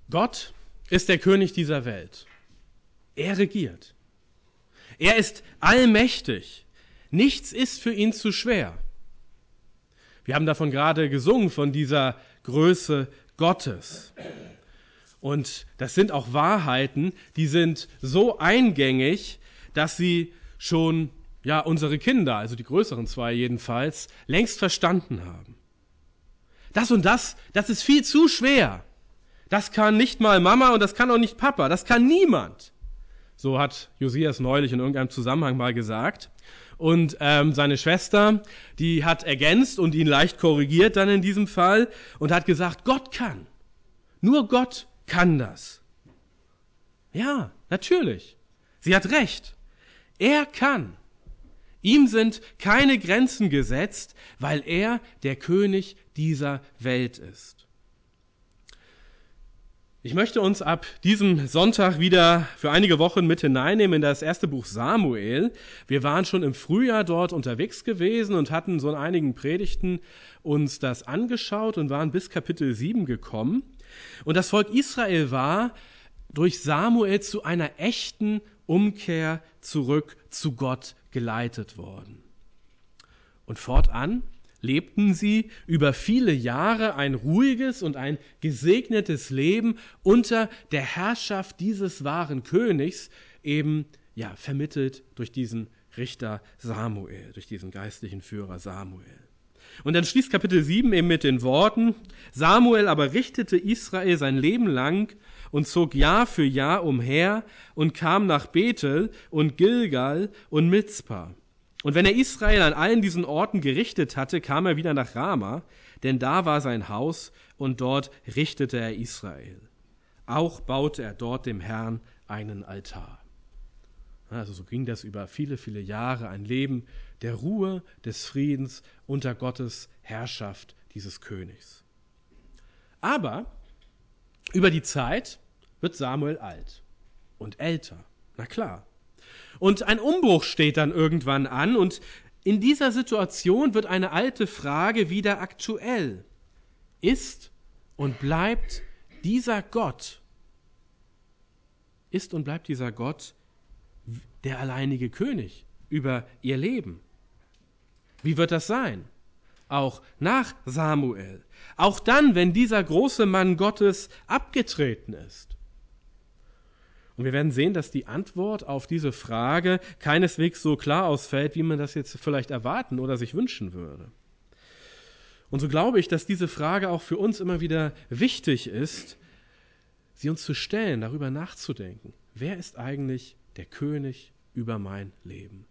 Gott ist der König dieser Welt. Er regiert. Er ist allmächtig. Nichts ist für ihn zu schwer. Wir haben davon gerade gesungen, von dieser Größe Gottes. Und das sind auch Wahrheiten, die sind so eingängig, dass sie schon, unsere Kinder, also die größeren zwei jedenfalls, längst verstanden haben. Das und das ist viel zu schwer. Das kann nicht mal Mama und das kann auch nicht Papa. Das kann niemand. So hat Josias neulich in irgendeinem Zusammenhang mal gesagt. Und seine Schwester, die hat ergänzt und ihn leicht korrigiert dann in diesem Fall und hat gesagt, Gott kann. Nur Gott kann das. Ja, natürlich. Sie hat recht. Er kann. Ihm sind keine Grenzen gesetzt, weil er der König dieser Welt ist. Ich möchte uns ab diesem Sonntag wieder für einige Wochen mit hineinnehmen in das erste Buch Samuel. Wir waren schon im Frühjahr dort unterwegs gewesen und hatten so in einigen Predigten uns das angeschaut und waren bis Kapitel 7 gekommen. Und das Volk Israel war durch Samuel zu einer echten Umkehr zurück zu Gott geleitet worden. Und fortan lebten sie über viele Jahre ein ruhiges und ein gesegnetes Leben unter der Herrschaft dieses wahren Königs, eben vermittelt durch diesen Richter Samuel, durch diesen geistlichen Führer Samuel. Und dann schließt Kapitel 7 eben mit den Worten, Samuel aber richtete Israel sein Leben lang und zog Jahr für Jahr umher und kam nach Bethel und Gilgal und Mizpa. Und wenn er Israel an allen diesen Orten gerichtet hatte, kam er wieder nach Rama, denn da war sein Haus und dort richtete er Israel. Auch baute er dort dem Herrn einen Altar. Also so ging das über viele, viele Jahre, ein Leben der Ruhe, des Friedens unter Gottes Herrschaft dieses Königs. Aber über die Zeit wird Samuel alt und älter, na klar. Und ein Umbruch steht dann irgendwann an und in dieser Situation wird eine alte Frage wieder aktuell. Ist und bleibt dieser Gott der alleinige König über ihr Leben? Wie wird das sein? Auch nach Samuel. Auch dann, wenn dieser große Mann Gottes abgetreten ist. Und wir werden sehen, dass die Antwort auf diese Frage keineswegs so klar ausfällt, wie man das jetzt vielleicht erwarten oder sich wünschen würde. Und so glaube ich, dass diese Frage auch für uns immer wieder wichtig ist, sie uns zu stellen, darüber nachzudenken. Wer ist eigentlich der König über mein Leben?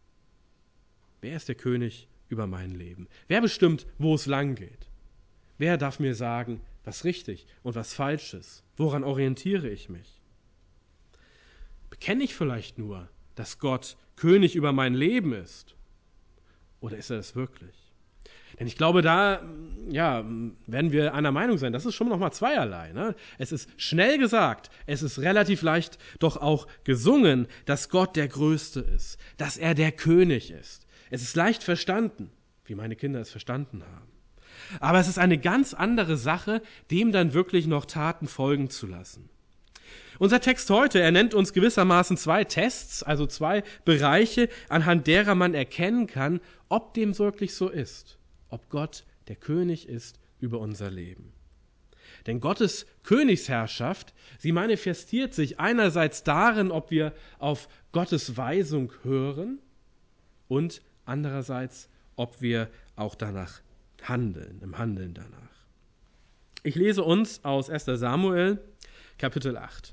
Wer ist der König über mein Leben? Wer bestimmt, wo es lang geht? Wer darf mir sagen, was richtig und was falsch ist? Woran orientiere ich mich? Bekenne ich vielleicht nur, dass Gott König über mein Leben ist? Oder ist er es wirklich? Denn ich glaube, da werden wir einer Meinung sein. Das ist schon noch mal zweierlei. Ne? Es ist schnell gesagt, es ist relativ leicht doch auch gesungen, dass Gott der Größte ist, dass er der König ist. Es ist leicht verstanden, wie meine Kinder es verstanden haben. Aber es ist eine ganz andere Sache, dem dann wirklich noch Taten folgen zu lassen. Unser Text heute, er nennt uns gewissermaßen 2 Tests, also 2 Bereiche, anhand derer man erkennen kann, ob dem wirklich so ist, ob Gott der König ist über unser Leben. Denn Gottes Königsherrschaft, sie manifestiert sich einerseits darin, ob wir auf Gottes Weisung hören und andererseits, ob wir auch danach handeln, im Handeln danach. Ich lese uns aus 1. Samuel, Kapitel 8.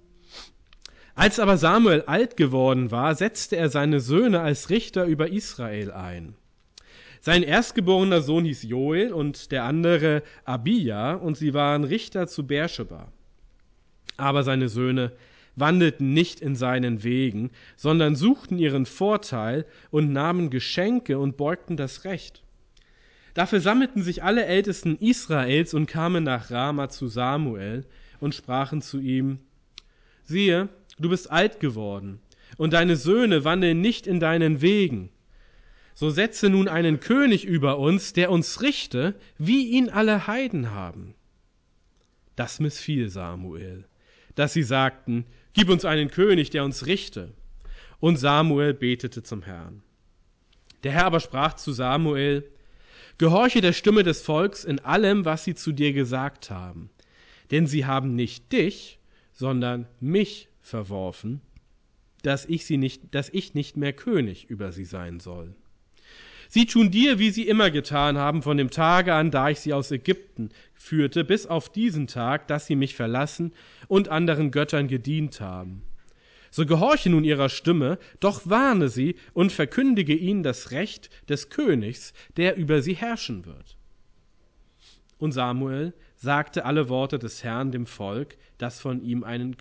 Als aber Samuel alt geworden war, setzte er seine Söhne als Richter über Israel ein. Sein erstgeborener Sohn hieß Joel und der andere Abija, und sie waren Richter zu Beersheba. Aber seine Söhne wandelten nicht in seinen Wegen, sondern suchten ihren Vorteil und nahmen Geschenke und beugten das Recht. Da versammelten sich alle Ältesten Israels und kamen nach Rama zu Samuel und sprachen zu ihm: Siehe, du bist alt geworden, und deine Söhne wandeln nicht in deinen Wegen. So setze nun einen König über uns, der uns richte, wie ihn alle Heiden haben. Das missfiel Samuel, dass sie sagten, gib uns einen König, der uns richte. Und Samuel betete zum Herrn. Der Herr aber sprach zu Samuel, gehorche der Stimme des Volks in allem, was sie zu dir gesagt haben. Denn sie haben nicht dich, sondern mich verworfen, dass ich nicht mehr König über sie sein soll. Sie tun dir, wie sie immer getan haben, von dem Tage an, da ich sie aus Ägypten führte, bis auf diesen Tag, dass sie mich verlassen und anderen Göttern gedient haben. So gehorche nun ihrer Stimme, doch warne sie und verkündige ihnen das Recht des Königs, der über sie herrschen wird. Und Samuel sagte alle Worte des Herrn dem Volk, das von ihm einen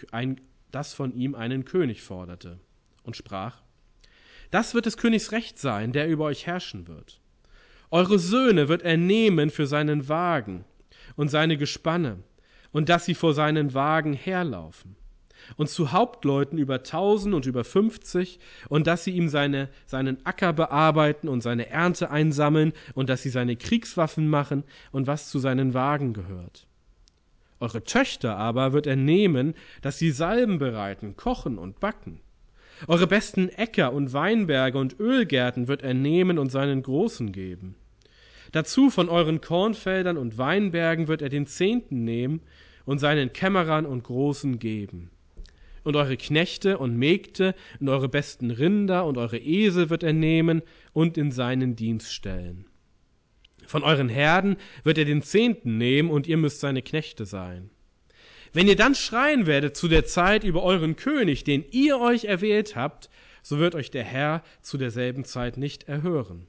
König forderte, und sprach, das wird des Königs Recht sein, der über euch herrschen wird. Eure Söhne wird er nehmen für seinen Wagen und seine Gespanne, und dass sie vor seinen Wagen herlaufen. Und zu Hauptleuten über 1000 und über 50, und dass sie ihm seinen Acker bearbeiten und seine Ernte einsammeln, und dass sie seine Kriegswaffen machen und was zu seinen Wagen gehört. Eure Töchter aber wird er nehmen, dass sie Salben bereiten, kochen und backen. Eure besten Äcker und Weinberge und Ölgärten wird er nehmen und seinen Großen geben. Dazu von euren Kornfeldern und Weinbergen wird er den 10. nehmen und seinen Kämmerern und Großen geben. Und eure Knechte und Mägde und eure besten Rinder und eure Esel wird er nehmen und in seinen Dienst stellen. Von euren Herden wird er den 10. nehmen und ihr müsst seine Knechte sein. Wenn ihr dann schreien werdet zu der Zeit über euren König, den ihr euch erwählt habt, so wird euch der Herr zu derselben Zeit nicht erhören.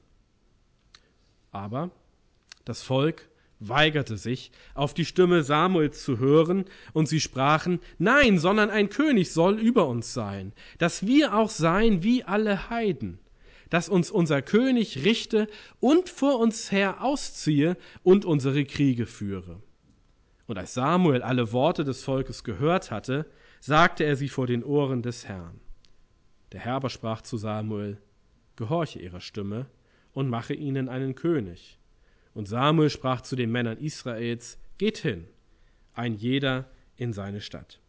Aber das Volk weigerte sich, auf die Stimme Samuels zu hören, und sie sprachen, nein, sondern ein König soll über uns sein, dass wir auch seien wie alle Heiden, dass uns unser König richte und vor uns her ausziehe und unsere Kriege führe. Und als Samuel alle Worte des Volkes gehört hatte, sagte er sie vor den Ohren des Herrn. Der Herr aber sprach zu Samuel, gehorche ihrer Stimme und mache ihnen einen König. Und Samuel sprach zu den Männern Israels, geht hin, ein jeder in seine Stadt.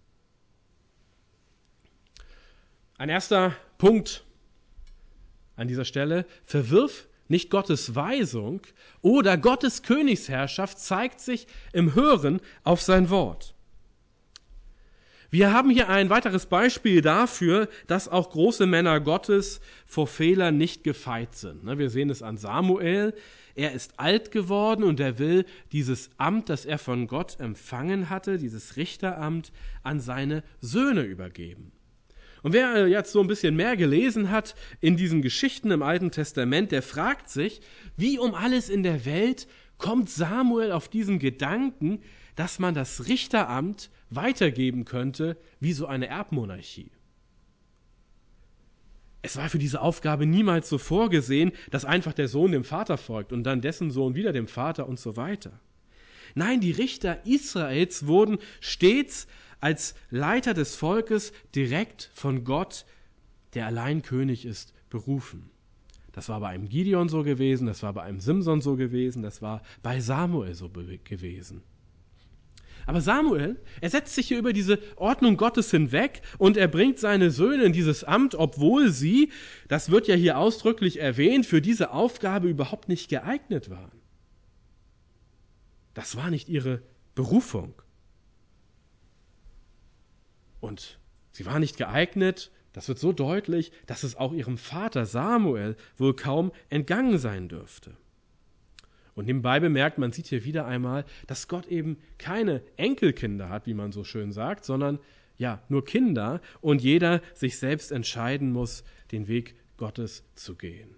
Ein erster Punkt an dieser Stelle, verwirf nicht Gottes Weisung oder Gottes Königsherrschaft zeigt sich im Hören auf sein Wort. Wir haben hier ein weiteres Beispiel dafür, dass auch große Männer Gottes vor Fehlern nicht gefeit sind. Wir sehen es an Samuel. Er ist alt geworden und er will dieses Amt, das er von Gott empfangen hatte, dieses Richteramt, an seine Söhne übergeben. Und wer jetzt so ein bisschen mehr gelesen hat in diesen Geschichten im Alten Testament, der fragt sich, wie um alles in der Welt kommt Samuel auf diesen Gedanken, dass man das Richteramt weitergeben könnte wie so eine Erbmonarchie. Es war für diese Aufgabe niemals so vorgesehen, dass einfach der Sohn dem Vater folgt und dann dessen Sohn wieder dem Vater und so weiter. Nein, die Richter Israels wurden stets als Leiter des Volkes direkt von Gott, der allein König ist, berufen. Das war bei einem Gideon so gewesen, das war bei einem Simson so gewesen, das war bei Samuel so gewesen. Aber Samuel, er setzt sich hier über diese Ordnung Gottes hinweg und er bringt seine Söhne in dieses Amt, obwohl sie, das wird ja hier ausdrücklich erwähnt, für diese Aufgabe überhaupt nicht geeignet waren. Das war nicht ihre Berufung. Und sie war nicht geeignet, das wird so deutlich, dass es auch ihrem Vater Samuel wohl kaum entgangen sein dürfte. Und nebenbei bemerkt, man sieht hier wieder einmal, dass Gott eben keine Enkelkinder hat, wie man so schön sagt, sondern ja, nur Kinder und jeder sich selbst entscheiden muss, den Weg Gottes zu gehen.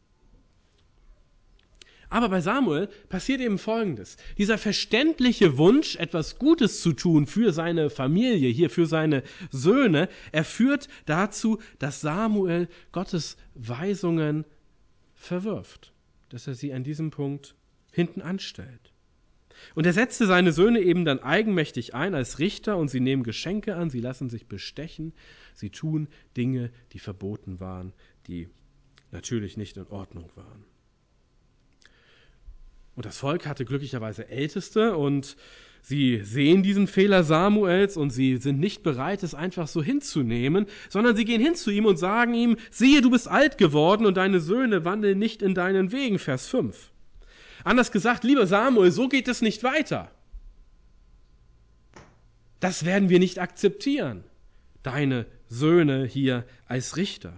Aber bei Samuel passiert eben Folgendes. Dieser verständliche Wunsch, etwas Gutes zu tun für seine Familie, hier für seine Söhne, er führt dazu, dass Samuel Gottes Weisungen verwirft, dass er sie an diesem Punkt hinten anstellt. Und er setzte seine Söhne eben dann eigenmächtig ein als Richter und sie nehmen Geschenke an, sie lassen sich bestechen, sie tun Dinge, die verboten waren, die natürlich nicht in Ordnung waren. Und das Volk hatte glücklicherweise Älteste und Sie sehen diesen Fehler Samuels und sie sind nicht bereit, es einfach so hinzunehmen, sondern sie gehen hin zu ihm und sagen ihm, siehe, du bist alt geworden und deine Söhne wandeln nicht in deinen Wegen, Vers 5. Anders gesagt, lieber Samuel, so geht es nicht weiter. Das werden wir nicht akzeptieren, deine Söhne hier als Richter.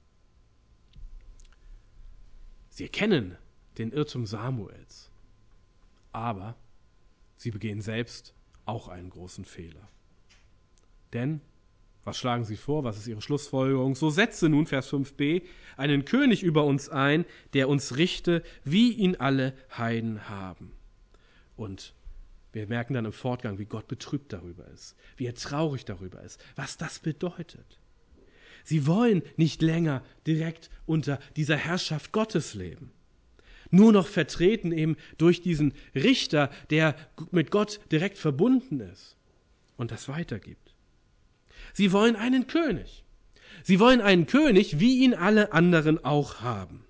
Sie erkennen den Irrtum Samuels, aber sie begehen selbst auch einen großen Fehler. Denn, was schlagen sie vor, was ist ihre Schlussfolgerung? So setze nun, Vers 5b, einen König über uns ein, der uns richte, wie ihn alle Heiden haben. Und wir merken dann im Fortgang, wie Gott betrübt darüber ist, wie er traurig darüber ist, was das bedeutet. Sie wollen nicht länger direkt unter dieser Herrschaft Gottes leben. Nur noch vertreten eben durch diesen Richter, der mit Gott direkt verbunden ist und das weitergibt. Sie wollen einen König. Sie wollen einen König, wie ihn alle anderen auch haben.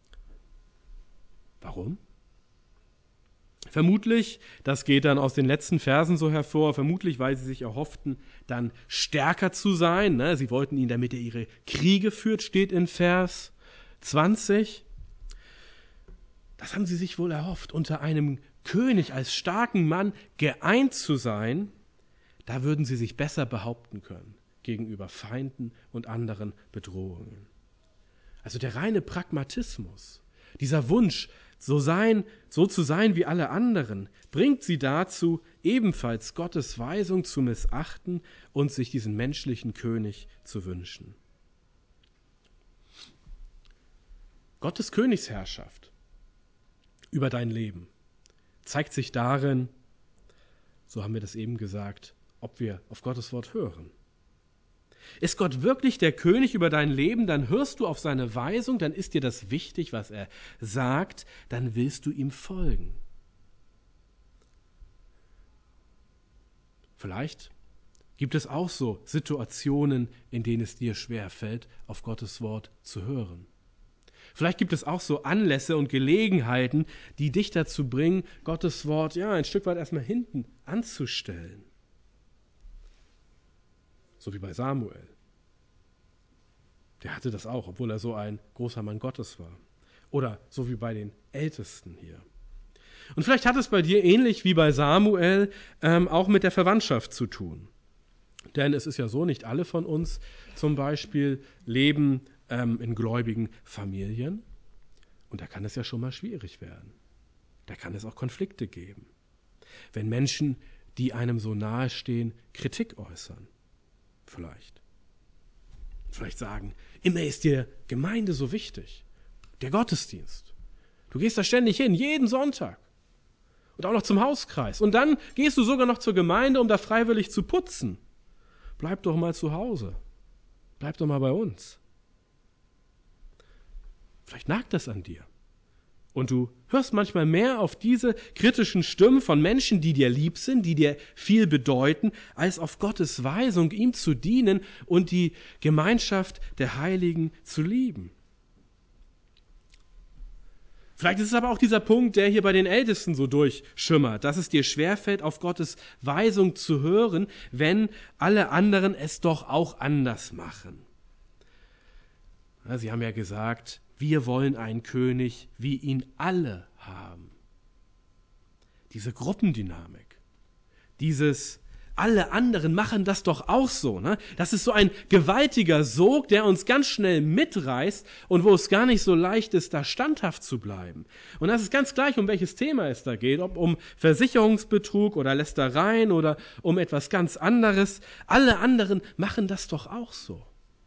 Warum? Vermutlich, das geht dann aus den letzten Versen so hervor, vermutlich, weil sie sich erhofften, dann stärker zu sein. Ne? Sie wollten ihn, damit er ihre Kriege führt, steht in Vers 20. Das haben sie sich wohl erhofft, unter einem König als starken Mann geeint zu sein. Da würden sie sich besser behaupten können gegenüber Feinden und anderen Bedrohungen. Also der reine Pragmatismus, dieser Wunsch, so zu sein wie alle anderen, bringt sie dazu, ebenfalls Gottes Weisung zu missachten und sich diesen menschlichen König zu wünschen. Gottes Königsherrschaft über dein Leben zeigt sich darin, so haben wir das eben gesagt, ob wir auf Gottes Wort hören. Ist Gott wirklich der König über dein Leben, dann hörst du auf seine Weisung, dann ist dir das wichtig, was er sagt, dann willst du ihm folgen. Vielleicht gibt es auch so Situationen, in denen es dir schwerfällt, auf Gottes Wort zu hören. Vielleicht gibt es auch so Anlässe und Gelegenheiten, die dich dazu bringen, Gottes Wort ein Stück weit erstmal hinten anzustellen. So wie bei Samuel. Der hatte das auch, obwohl er so ein großer Mann Gottes war. Oder so wie bei den Ältesten hier. Und vielleicht hat es bei dir ähnlich wie bei Samuel auch mit der Verwandtschaft zu tun. Denn es ist ja so, nicht alle von uns zum Beispiel leben in gläubigen Familien. Und da kann es ja schon mal schwierig werden. Da kann es auch Konflikte geben. Wenn Menschen, die einem so nahe stehen, Kritik äußern. Vielleicht sagen, immer ist dir Gemeinde so wichtig. Der Gottesdienst. Du gehst da ständig hin, jeden Sonntag. Und auch noch zum Hauskreis. Und dann gehst du sogar noch zur Gemeinde, um da freiwillig zu putzen. Bleib doch mal zu Hause. Bleib doch mal bei uns. Vielleicht nagt das an dir. Und du hörst manchmal mehr auf diese kritischen Stimmen von Menschen, die dir lieb sind, die dir viel bedeuten, als auf Gottes Weisung, ihm zu dienen und die Gemeinschaft der Heiligen zu lieben. Vielleicht ist es aber auch dieser Punkt, der hier bei den Ältesten so durchschimmert, dass es dir schwerfällt, auf Gottes Weisung zu hören, wenn alle anderen es doch auch anders machen. Ja, sie haben ja gesagt, wir wollen einen König, wie ihn alle haben. Diese Gruppendynamik, dieses alle anderen machen das doch auch so. Ne? Das ist so ein gewaltiger Sog, der uns ganz schnell mitreißt und wo es gar nicht so leicht ist, da standhaft zu bleiben. Und das ist ganz gleich, um welches Thema es da geht, ob um Versicherungsbetrug oder Lästereien oder um etwas ganz anderes. Alle anderen machen das doch auch so.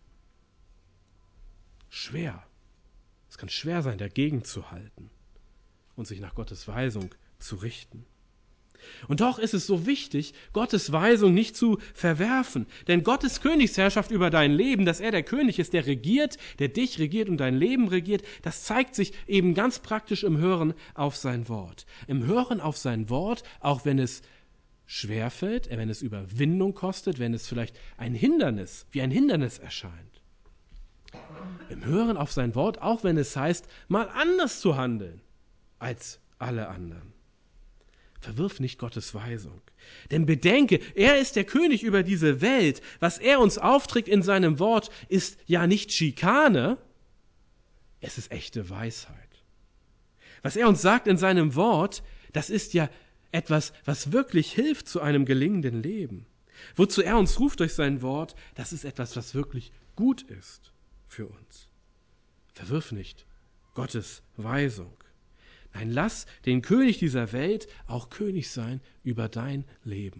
Schwer. Es kann schwer sein, dagegen zu halten und sich nach Gottes Weisung zu richten. Und doch ist es so wichtig, Gottes Weisung nicht zu verwerfen. Denn Gottes Königsherrschaft über dein Leben, dass er der König ist, der regiert, der dich regiert und dein Leben regiert, das zeigt sich eben ganz praktisch im Hören auf sein Wort. Im Hören auf sein Wort, auch wenn es schwerfällt, wenn es Überwindung kostet, wenn es vielleicht wie ein Hindernis erscheint. Im Hören auf sein Wort, auch wenn es heißt, mal anders zu handeln als alle anderen. Verwirf nicht Gottes Weisung. Denn bedenke, er ist der König über diese Welt. Was er uns aufträgt in seinem Wort, ist ja nicht Schikane, es ist echte Weisheit. Was er uns sagt in seinem Wort, das ist ja etwas, was wirklich hilft zu einem gelingenden Leben. Wozu er uns ruft durch sein Wort, das ist etwas, was wirklich gut ist für uns. Verwirf nicht Gottes Weisung. Nein, lass den König dieser Welt auch König sein über dein Leben.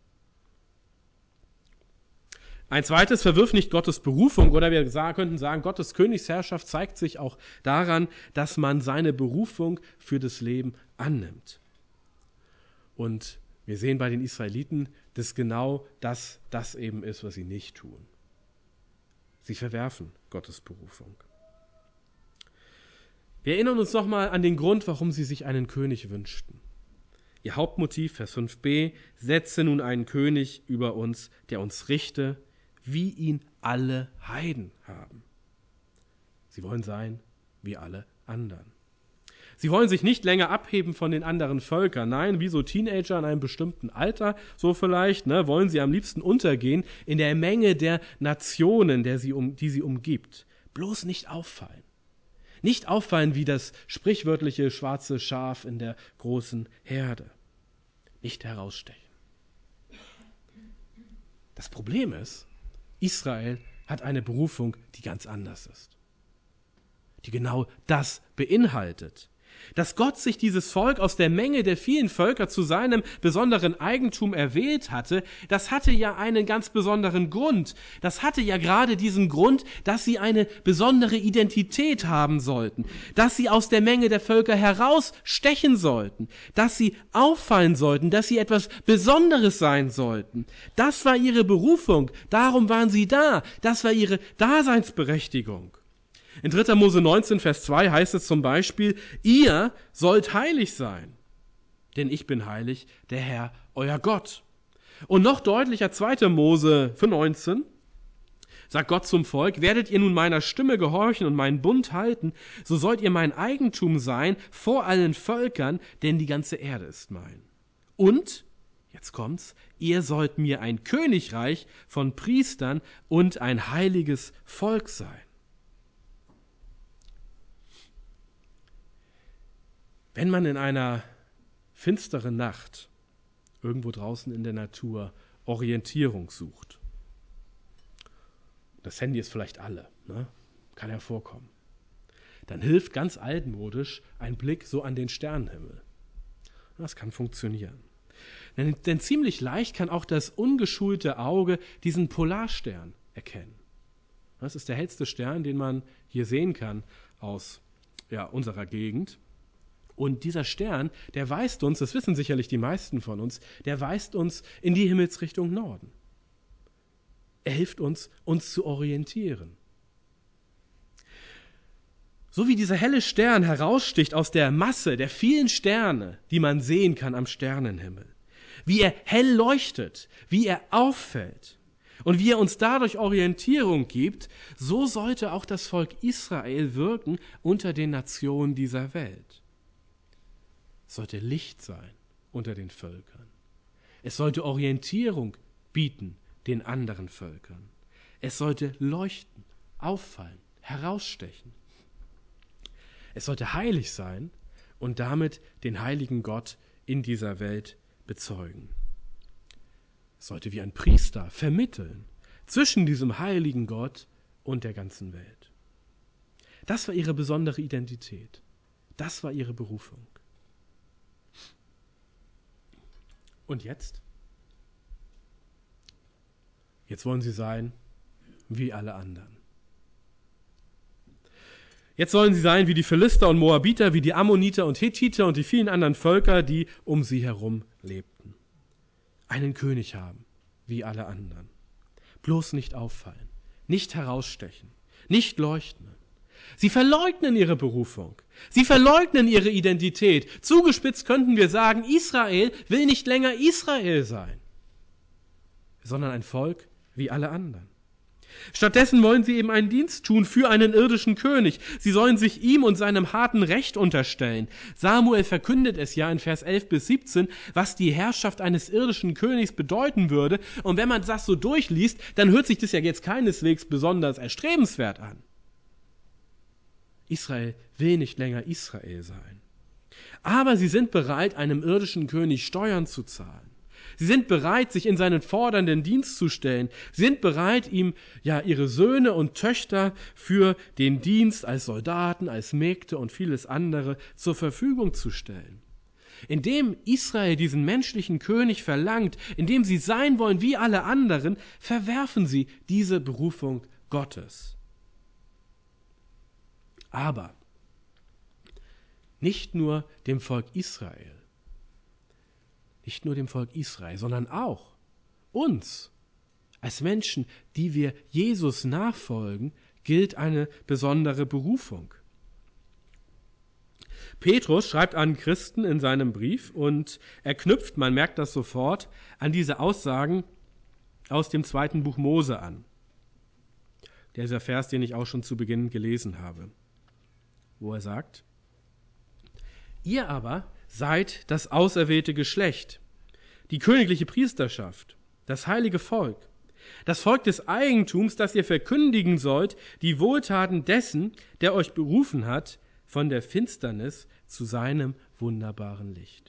Ein zweites, verwirf nicht Gottes Berufung, oder wir könnten sagen, Gottes Königsherrschaft zeigt sich auch daran, dass man seine Berufung für das Leben annimmt. Und wir sehen bei den Israeliten, dass genau das eben ist, was sie nicht tun. Sie verwerfen Gottes Berufung. Wir erinnern uns nochmal an den Grund, warum sie sich einen König wünschten. Ihr Hauptmotiv, Vers 5b, setze nun einen König über uns, der uns richte, wie ihn alle Heiden haben. Sie wollen sein wie alle anderen. Sie wollen sich nicht länger abheben von den anderen Völkern. Nein, wie so Teenager in einem bestimmten Alter, so vielleicht, wollen sie am liebsten untergehen in der Menge der Nationen, die sie umgibt. Bloß nicht auffallen. Nicht auffallen wie das sprichwörtliche schwarze Schaf in der großen Herde. Nicht herausstechen. Das Problem ist, Israel hat eine Berufung, die ganz anders ist. Die genau das beinhaltet. Dass Gott sich dieses Volk aus der Menge der vielen Völker zu seinem besonderen Eigentum erwählt hatte, das hatte ja einen ganz besonderen Grund. Das hatte ja gerade diesen Grund, dass sie eine besondere Identität haben sollten, dass sie aus der Menge der Völker herausstechen sollten, dass sie auffallen sollten, dass sie etwas Besonderes sein sollten. Das war ihre Berufung, darum waren sie da, das war ihre Daseinsberechtigung. In 3. Mose 19, Vers 2 heißt es zum Beispiel, ihr sollt heilig sein, denn ich bin heilig, der Herr, euer Gott. Und noch deutlicher, 2. Mose 19, sagt Gott zum Volk, werdet ihr nun meiner Stimme gehorchen und meinen Bund halten, so sollt ihr mein Eigentum sein vor allen Völkern, denn die ganze Erde ist mein. Und, jetzt kommt's, ihr sollt mir ein Königreich von Priestern und ein heiliges Volk sein. Wenn man in einer finsteren Nacht irgendwo draußen in der Natur Orientierung sucht, das Handy ist vielleicht alle, kann ja vorkommen, dann hilft ganz altmodisch ein Blick so an den Sternenhimmel. Das kann funktionieren. Denn ziemlich leicht kann auch das ungeschulte Auge diesen Polarstern erkennen. Das ist der hellste Stern, den man hier sehen kann aus unserer Gegend. Und dieser Stern, der weist uns, das wissen sicherlich die meisten von uns, der weist uns in die Himmelsrichtung Norden. Er hilft uns zu orientieren. So wie dieser helle Stern heraussticht aus der Masse der vielen Sterne, die man sehen kann am Sternenhimmel, wie er hell leuchtet, wie er auffällt und wie er uns dadurch Orientierung gibt, so sollte auch das Volk Israel wirken unter den Nationen dieser Welt. Es sollte Licht sein unter den Völkern. Es sollte Orientierung bieten den anderen Völkern. Es sollte leuchten, auffallen, herausstechen. Es sollte heilig sein und damit den heiligen Gott in dieser Welt bezeugen. Es sollte wie ein Priester vermitteln zwischen diesem heiligen Gott und der ganzen Welt. Das war ihre besondere Identität. Das war ihre Berufung. Und jetzt? Jetzt wollen sie sein wie alle anderen. Jetzt sollen sie sein wie die Philister und Moabiter, wie die Ammoniter und Hethiter und die vielen anderen Völker, die um sie herum lebten. Einen König haben, wie alle anderen. Bloß nicht auffallen, nicht herausstechen, nicht leuchten. Sie verleugnen ihre Berufung. Sie verleugnen ihre Identität. Zugespitzt könnten wir sagen, Israel will nicht länger Israel sein, sondern ein Volk wie alle anderen. Stattdessen wollen sie eben einen Dienst tun für einen irdischen König. Sie sollen sich ihm und seinem harten Recht unterstellen. Samuel verkündet es ja in Vers 11 bis 17, was die Herrschaft eines irdischen Königs bedeuten würde. Und wenn man das so durchliest, dann hört sich das ja jetzt keineswegs besonders erstrebenswert an. Israel will nicht länger Israel sein. Aber sie sind bereit, einem irdischen König Steuern zu zahlen. Sie sind bereit, sich in seinen fordernden Dienst zu stellen. Sie sind bereit, ihm ja ihre Söhne und Töchter für den Dienst als Soldaten, als Mägde und vieles andere zur Verfügung zu stellen. Indem Israel diesen menschlichen König verlangt, indem sie sein wollen wie alle anderen, verwerfen sie diese Berufung Gottes. Aber nicht nur dem Volk Israel, sondern auch uns als Menschen, die wir Jesus nachfolgen, gilt eine besondere Berufung. Petrus schreibt an Christen in seinem Brief und er knüpft, man merkt das sofort, an diese Aussagen aus dem 2. Buch Mose an. Dieser Vers, den ich auch schon zu Beginn gelesen habe, wo er sagt: Ihr aber seid das auserwählte Geschlecht, die königliche Priesterschaft, das heilige Volk, das Volk des Eigentums, das ihr verkündigen sollt, die Wohltaten dessen, der euch berufen hat, von der Finsternis zu seinem wunderbaren Licht.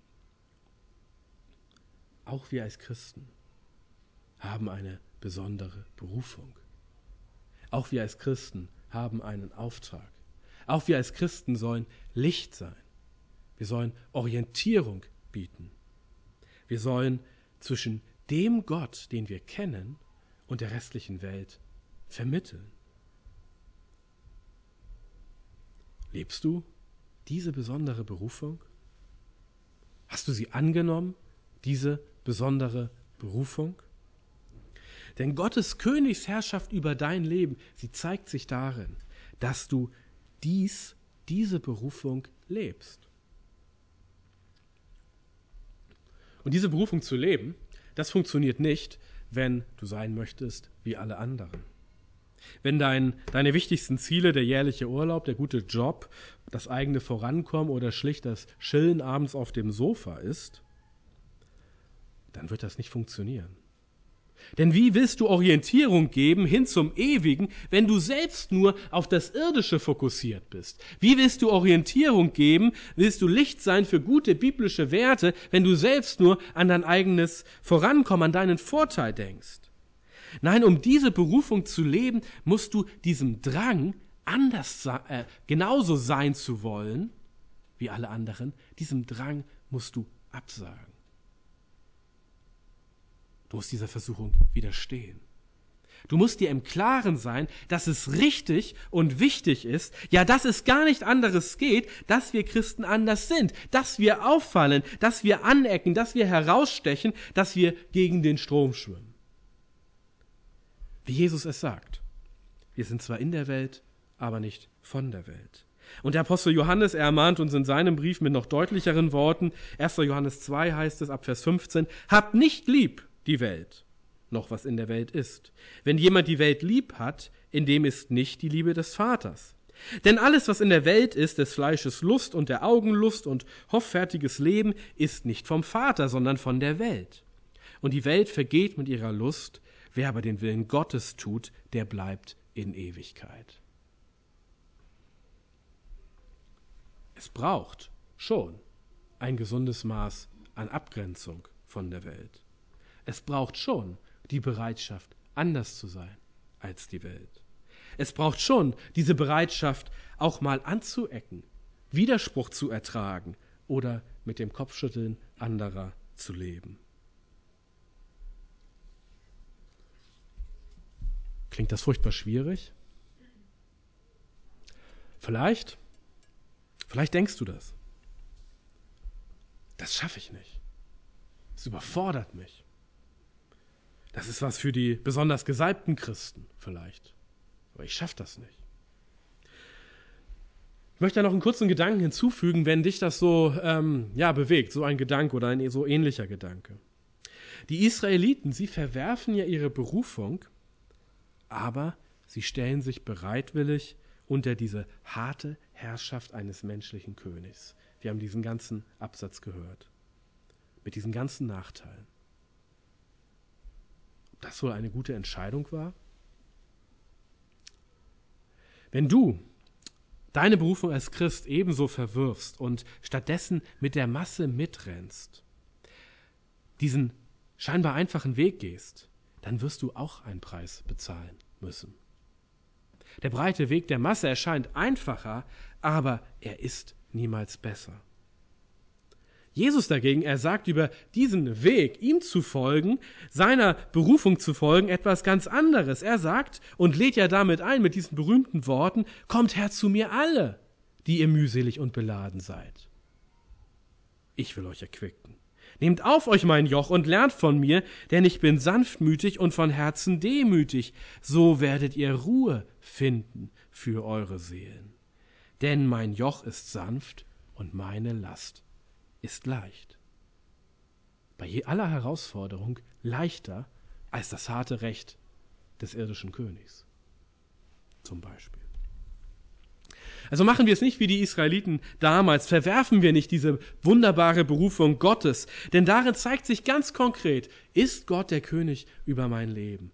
Auch wir als Christen haben eine besondere Berufung. Auch wir als Christen haben einen Auftrag. Auch wir als Christen sollen Licht sein. Wir sollen Orientierung bieten. Wir sollen zwischen dem Gott, den wir kennen, und der restlichen Welt vermitteln. Lebst du diese besondere Berufung? Hast du sie angenommen, diese besondere Berufung? Denn Gottes Königsherrschaft über dein Leben, sie zeigt sich darin, dass du diese Berufung lebst. Und diese Berufung zu leben, das funktioniert nicht, wenn du sein möchtest wie alle anderen. Wenn deine wichtigsten Ziele, der jährliche Urlaub, der gute Job, das eigene Vorankommen oder schlicht das Chillen abends auf dem Sofa ist, dann wird das nicht funktionieren. Denn wie willst du Orientierung geben hin zum Ewigen, wenn du selbst nur auf das Irdische fokussiert bist? Wie willst du Orientierung geben, willst du Licht sein für gute biblische Werte, wenn du selbst nur an dein eigenes Vorankommen, an deinen Vorteil denkst? Nein, um diese Berufung zu leben, musst du diesem Drang, genauso sein zu wollen wie alle anderen, diesem Drang musst du absagen. Du musst dieser Versuchung widerstehen. Du musst dir im Klaren sein, dass es richtig und wichtig ist, ja, dass es gar nicht anderes geht, dass wir Christen anders sind, dass wir auffallen, dass wir anecken, dass wir herausstechen, dass wir gegen den Strom schwimmen. Wie Jesus es sagt, wir sind zwar in der Welt, aber nicht von der Welt. Und der Apostel Johannes, er ermahnt uns in seinem Brief mit noch deutlicheren Worten, 1. Johannes 2 heißt es ab Vers 15, habt nicht lieb die Welt, noch was in der Welt ist. Wenn jemand die Welt lieb hat, in dem ist nicht die Liebe des Vaters. Denn alles, was in der Welt ist, des Fleisches Lust und der Augenlust und hoffärtiges Leben, ist nicht vom Vater, sondern von der Welt. Und die Welt vergeht mit ihrer Lust, wer aber den Willen Gottes tut, der bleibt in Ewigkeit. Es braucht schon ein gesundes Maß an Abgrenzung von der Welt. Es braucht schon die Bereitschaft, anders zu sein als die Welt. Es braucht schon diese Bereitschaft, auch mal anzuecken, Widerspruch zu ertragen oder mit dem Kopfschütteln anderer zu leben. Klingt das furchtbar schwierig? Vielleicht denkst du das. Das schaffe ich nicht. Das überfordert mich. Das ist was für die besonders gesalbten Christen vielleicht. Aber ich schaffe das nicht. Ich möchte da noch einen kurzen Gedanken hinzufügen, wenn dich das so bewegt, so ein Gedanke oder ein so ähnlicher Gedanke. Die Israeliten, sie verwerfen ja ihre Berufung aber sie stellen sich bereitwillig unter diese harte Herrschaft eines menschlichen Königs. Wir haben diesen ganzen Absatz gehört, mit diesen ganzen Nachteilen. Ob das wohl eine gute Entscheidung war? Wenn du deine Berufung als Christ ebenso verwirfst und stattdessen mit der Masse mitrennst, diesen scheinbar einfachen Weg gehst, dann wirst du auch einen Preis bezahlen müssen. Der breite Weg der Masse erscheint einfacher, aber er ist niemals besser. Jesus dagegen, er sagt über diesen Weg, ihm zu folgen, seiner Berufung zu folgen, etwas ganz anderes. Er sagt und lädt ja damit ein mit diesen berühmten Worten, kommt her zu mir alle, die ihr mühselig und beladen seid. Ich will euch erquicken. Nehmt auf euch mein Joch und lernt von mir, denn ich bin sanftmütig und von Herzen demütig. So werdet ihr Ruhe finden für eure Seelen. Denn mein Joch ist sanft und meine Last ist leicht. Bei aller Herausforderung leichter als das harte Recht des irdischen Königs. Zum Beispiel. Also machen wir es nicht wie die Israeliten damals, verwerfen wir nicht diese wunderbare Berufung Gottes, denn darin zeigt sich ganz konkret, ist Gott der König über mein Leben?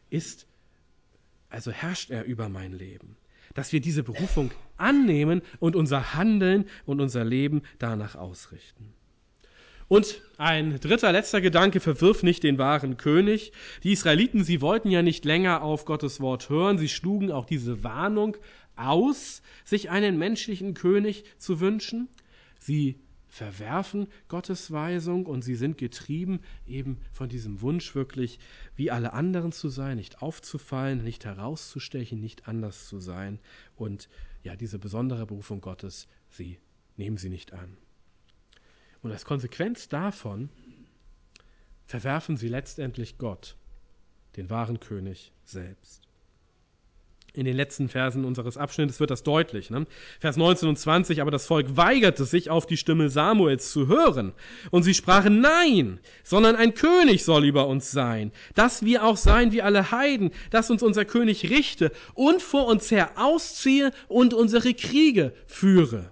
Also herrscht er über mein Leben? Dass wir diese Berufung annehmen und unser Handeln und unser Leben danach ausrichten. Und ein dritter, letzter Gedanke, verwirf nicht den wahren König. Die Israeliten, sie wollten ja nicht länger auf Gottes Wort hören, sie schlugen auch diese Warnung aus, sich einen menschlichen König zu wünschen. Sie verwerfen Gottes Weisung und sie sind getrieben eben von diesem Wunsch, wirklich wie alle anderen zu sein, nicht aufzufallen, nicht herauszustechen, nicht anders zu sein. Und ja, diese besondere Berufung Gottes, sie nehmen sie nicht an. Und als Konsequenz davon verwerfen sie letztendlich Gott, den wahren König selbst. In den letzten Versen unseres Abschnittes wird das deutlich. Ne? Vers 19 und 20, aber das Volk weigerte sich, auf die Stimme Samuels zu hören. Und sie sprachen, nein, sondern ein König soll über uns sein, dass wir auch seien wie alle Heiden, dass uns unser König richte und vor uns her ausziehe und unsere Kriege führe.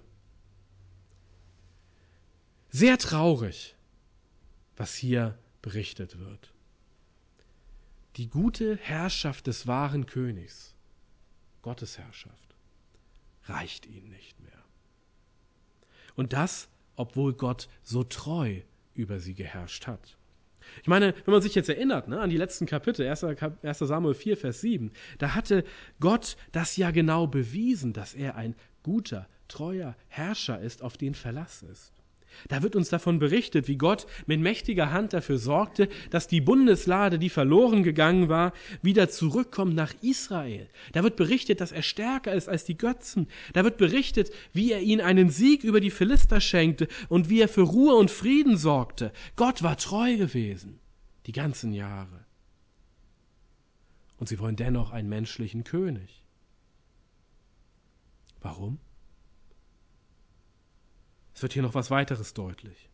Sehr traurig, was hier berichtet wird. Die gute Herrschaft des wahren Königs, Gottes Herrschaft, reicht ihnen nicht mehr. Und das, obwohl Gott so treu über sie geherrscht hat. Ich meine, wenn man sich jetzt erinnert, an die letzten Kapitel, 1. Samuel 4, Vers 7, da hatte Gott das ja genau bewiesen, dass er ein guter, treuer Herrscher ist, auf den Verlass ist. Da wird uns davon berichtet, wie Gott mit mächtiger Hand dafür sorgte, dass die Bundeslade, die verloren gegangen war, wieder zurückkommt nach Israel. Da wird berichtet, dass er stärker ist als die Götzen. Da wird berichtet, wie er ihnen einen Sieg über die Philister schenkte und wie er für Ruhe und Frieden sorgte. Gott war treu gewesen, die ganzen Jahre. Und sie wollen dennoch einen menschlichen König. Warum? Es wird hier noch was weiteres deutlich.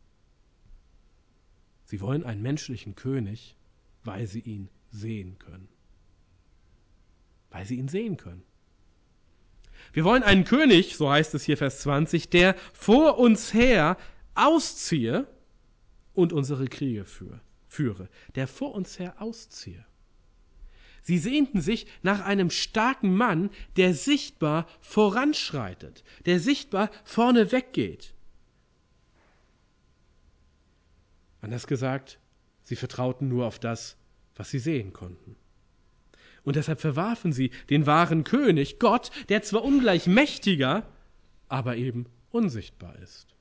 Sie wollen einen menschlichen König, weil sie ihn sehen können. Weil sie ihn sehen können. Wir wollen einen König, so heißt es hier Vers 20, der vor uns her ausziehe und unsere Kriege führe. Der vor uns her ausziehe. Sie sehnten sich nach einem starken Mann, der sichtbar voranschreitet, der sichtbar vorne weggeht. Anders gesagt, sie vertrauten nur auf das, was sie sehen konnten. Und deshalb verwarfen sie den wahren König, Gott, der zwar ungleich mächtiger, aber eben unsichtbar ist.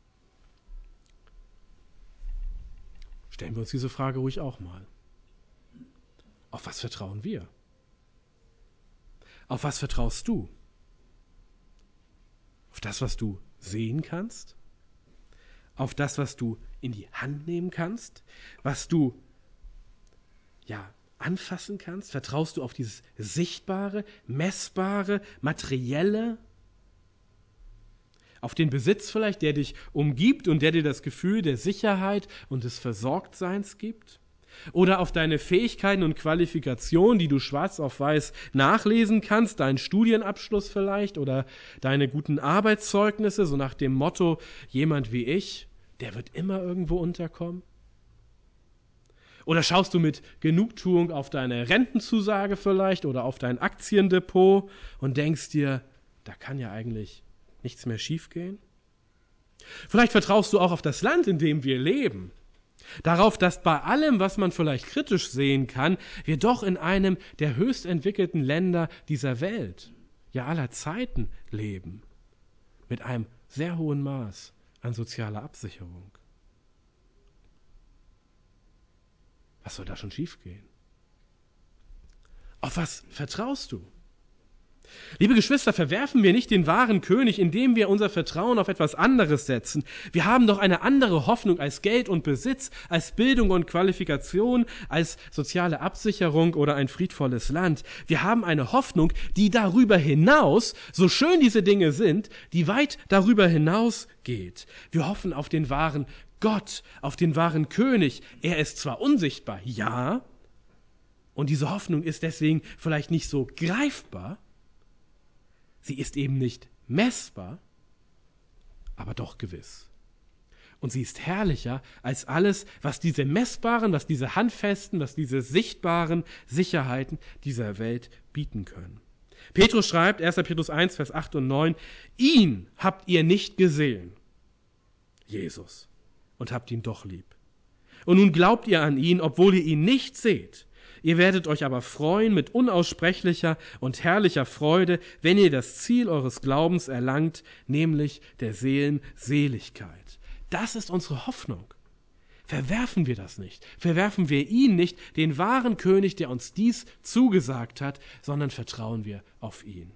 Stellen wir uns diese Frage ruhig auch mal. Auf was vertrauen wir? Auf was vertraust du? Auf das, was du sehen kannst? Auf das, was du in die Hand nehmen kannst? Was du anfassen kannst? Vertraust du auf dieses Sichtbare, Messbare, Materielle? Auf den Besitz vielleicht, der dich umgibt und der dir das Gefühl der Sicherheit und des Versorgtseins gibt? oder auf deine Fähigkeiten und Qualifikationen, die du schwarz auf weiß nachlesen kannst, deinen Studienabschluss vielleicht oder deine guten Arbeitszeugnisse, so nach dem Motto, jemand wie ich, der wird immer irgendwo unterkommen? Oder schaust du mit Genugtuung auf deine Rentenzusage vielleicht oder auf dein Aktiendepot und denkst dir, da kann ja eigentlich nichts mehr schiefgehen? Vielleicht vertraust du auch auf das Land, in dem wir leben. Darauf, dass bei allem, was man vielleicht kritisch sehen kann, wir doch in einem der höchst entwickelten Länder dieser Welt, ja aller Zeiten leben, mit einem sehr hohen Maß an sozialer Absicherung. Was soll da schon schiefgehen? Auf was vertraust du? Liebe Geschwister, verwerfen wir nicht den wahren König, indem wir unser Vertrauen auf etwas anderes setzen. Wir haben doch eine andere Hoffnung als Geld und Besitz, als Bildung und Qualifikation, als soziale Absicherung oder ein friedvolles Land. Wir haben eine Hoffnung, die darüber hinaus, so schön diese Dinge sind, die weit darüber hinaus geht. Wir hoffen auf den wahren Gott, auf den wahren König. Er ist zwar unsichtbar, ja, und diese Hoffnung ist deswegen vielleicht nicht so greifbar, sie ist eben nicht messbar, aber doch gewiss. Und sie ist herrlicher als alles, was diese messbaren, was diese handfesten, was diese sichtbaren Sicherheiten dieser Welt bieten können. Petrus schreibt, 1. Petrus 1, Vers 8 und 9, ihn habt ihr nicht gesehen, Jesus, und habt ihn doch lieb. Und nun glaubt ihr an ihn, obwohl ihr ihn nicht seht. Ihr werdet euch aber freuen mit unaussprechlicher und herrlicher Freude, wenn ihr das Ziel eures Glaubens erlangt, nämlich der Seelenseligkeit. Das ist unsere Hoffnung. Verwerfen wir das nicht. Verwerfen wir ihn nicht, den wahren König, der uns dies zugesagt hat, sondern vertrauen wir auf ihn.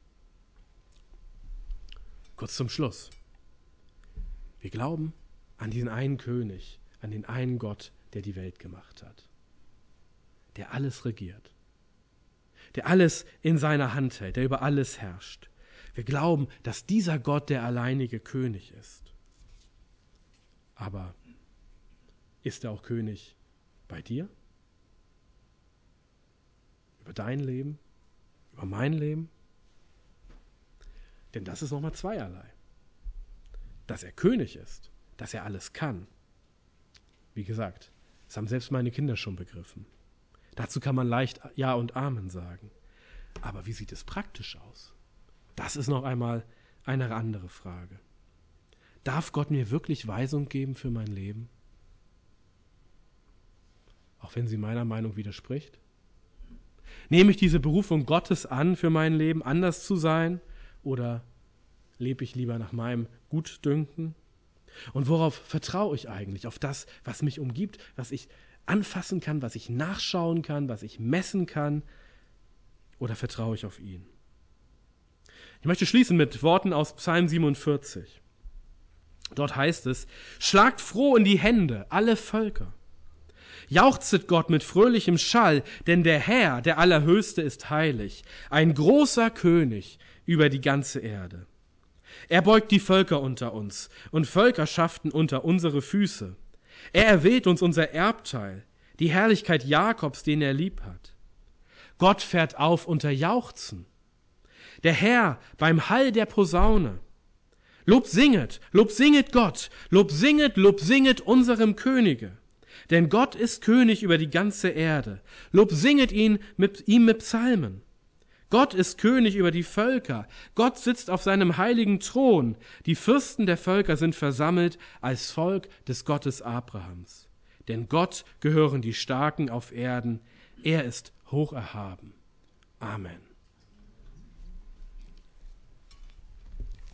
Kurz zum Schluss. Wir glauben an diesen einen König, an den einen Gott, der die Welt gemacht hat, der alles regiert, der alles in seiner Hand hält, der über alles herrscht. Wir glauben, dass dieser Gott der alleinige König ist. Aber ist er auch König bei dir? Über dein Leben? Über mein Leben? Denn das ist nochmal zweierlei. Dass er König ist, dass er alles kann. Wie gesagt, das haben selbst meine Kinder schon begriffen. Dazu kann man leicht Ja und Amen sagen. Aber wie sieht es praktisch aus? Das ist noch einmal eine andere Frage. Darf Gott mir wirklich Weisung geben für mein Leben? Auch wenn sie meiner Meinung widerspricht? Nehme ich diese Berufung Gottes an, für mein Leben anders zu sein? Oder lebe ich lieber nach meinem Gutdünken? Und worauf vertraue ich eigentlich? Auf das, was mich umgibt, was ich anfassen kann, was ich nachschauen kann, was ich messen kann? Oder vertraue ich auf ihn? Ich möchte schließen mit Worten aus Psalm 47. Dort heißt es: Schlagt froh in die Hände, alle Völker. Jauchzet Gott mit fröhlichem Schall, denn der Herr, der Allerhöchste, ist heilig, ein großer König über die ganze Erde. Er beugt die Völker unter uns und Völkerschaften unter unsere Füße. Er erwählt uns unser Erbteil, die Herrlichkeit Jakobs, den er lieb hat. Gott fährt auf unter Jauchzen. Der Herr beim Hall der Posaune. Lob singet Gott, Lob singet unserem Könige. Denn Gott ist König über die ganze Erde. Lob singet ihm mit Psalmen. Gott ist König über die Völker. Gott sitzt auf seinem heiligen Thron. Die Fürsten der Völker sind versammelt als Volk des Gottes Abrahams. Denn Gott gehören die Starken auf Erden. Er ist hoch erhaben. Amen.